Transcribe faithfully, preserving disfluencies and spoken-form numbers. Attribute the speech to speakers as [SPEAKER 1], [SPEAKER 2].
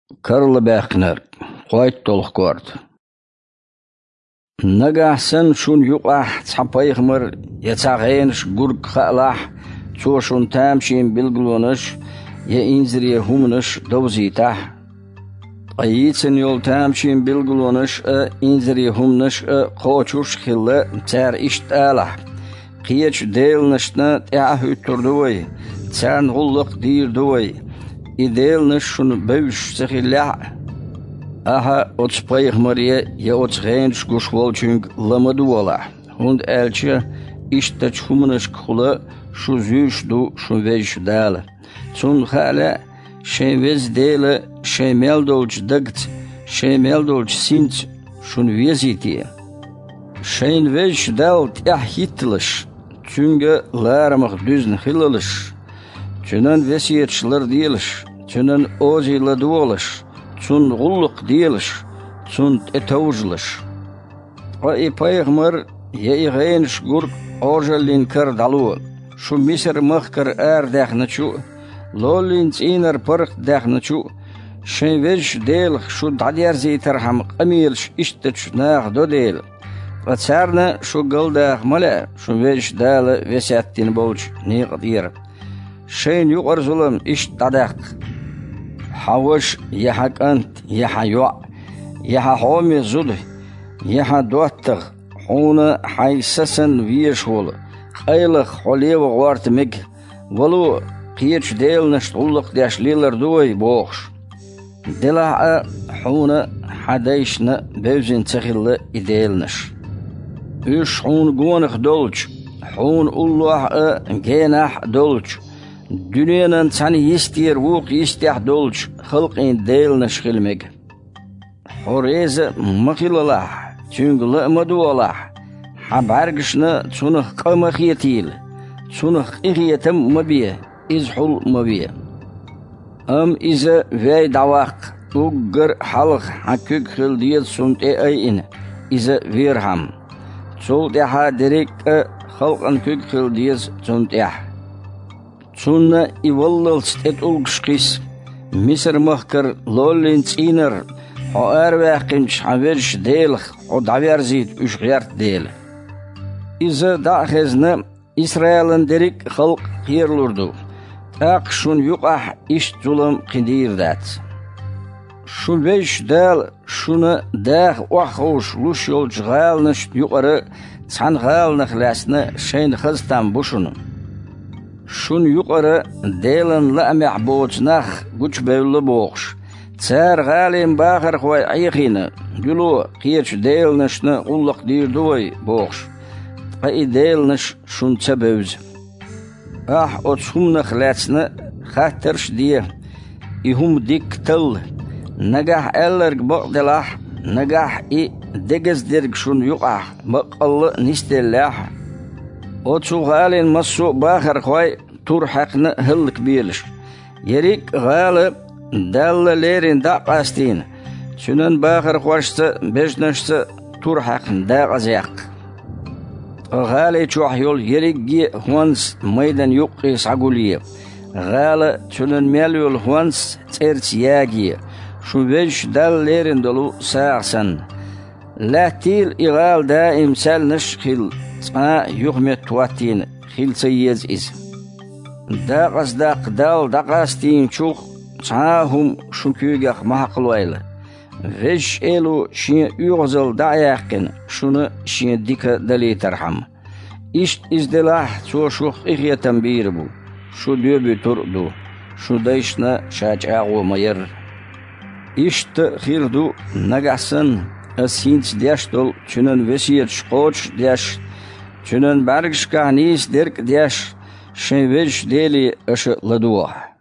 [SPEAKER 1] Karlı Bekner, Qoyt Dolkort. Nagahsen şun yuqah çapayıqmır, yetsağayınış gurg xalah, çoşun tamşin bilgulunış, ye inziriye humnış dovzitah. Ayitsen yol tamşin bilgulunış, inziriye humnış, qoçuş xilli çer işt alah. Qiyeç değilnişne teahü turduvay, çern gulluq dirduvay. İdealniş şunu bövüş sıxillah. Aha otspayıqmariye ya otsğayınış guşvolçünk lamadı ola. Hund elçi işte çumınış kula şu züş du şu vej dağlı. Çun hala şey vez değil şey meldolç dagt şey meldolç sinç şun veziti. Şeyin vej dağ tiyah hitlış. Çünkü larmaq düzn hilaliş. Çünen vesiyetçiler değiliş. Çünen oziyle duoliş. Çün gulluk değiliş. Çün etavuzliş. O ipayıqmır yeğayınış gurk orjalin kır dalu. Şu misir mıhkır er dehneçu. Lolin çiner pırk dehneçu. Şenveç değil şu dadyer zeyterham qamilş işteç nağ do değil. Vatsarna şu gıldağ mala şu veç dağlı vesiyettin bolç ne qadir. Şeyin yuqar zulüm iş dadak. Havuş yaha kant yaha yuq. Yaha homi zul. Yaha dottıq. Hona haysasan viyeshol. Qayliq holev qortmik. Volu qiyeç değilniş tulluq deşliler duy boğş. Dila'a hona hadayşna bevzin çıqilli ideilniş. Üç hun guanıq dolç. Hun ullu'a genah dolç. Dünyanın sani istiyer vuq istih dolç, xalqin değilniş xilmek. Horeze mıqilalah, çünkü la'madu olah. Habargışna çunıq qamaq yetil, çunıq iğyetim mabiye, izhul mabiye. Am ize vey davaq, uggır halq hakkük xildiyet sunte ayin, ize virham. Çol deha direk xalqan kük xildiyet sunte. Çunna ivallalst et ulgşqis, misir mıhkır lollin çiner, o ervaqinç haverş değil, o daverzit üşgiyart değil. İze dağızna İsrail'in derik halk qiyerlurdu. Aq şun yuqah iş zulüm qidirdat. Şu beş dal şunu dağ oxuş luş yol cğalnış yuqarı çanğalnıq lasını şeyin xıztan buşunu. Şun yuqarı değilin la mehbuçnaq güç bevli boğuş. Çar galim bağır qoy ayıqini. Gülü qiyeç değilnişni ulluq dirduy boğuş. Qay değilniş şunça bevz. Ah otsumnaq latsni xatirş diye. İhum dik tıl. Nagah ellerg baqdilah. Nagah i degezdirg şun yuqah. Baqallı nistillah. Otsu galin masu bağır qoy tur haqni hıllık biliş. Yerik galı dallalerin daqastin. Şunun bağır qoşsa beşneşse tur haqni daqazyak. Gali çoğ yol yerikgi huans meydan yuqqi saguliye. Gali şunun mel yol huans terç yagi. Şu veç dallalerin dolu sağsan. Lahtil igal daim selniş xil. Sana yuhmet tuatin xilse yez iz. Daqas daq dal daqastin çuq çahum şunkügaq mahaqlaylı. Veç elu şine uğzal dayaqin şunu şine dika dali tarham. İşt izdilah çoşuq iğyetem bir bu. Şu döbü turdu. Şu dayşna şaçağı mayır. İşt xirdu nagasan asinç deştol çünün vesiyet şqoç deş. Çünün bargışqa nis dirk deş. Şenveç deli aşı laduah.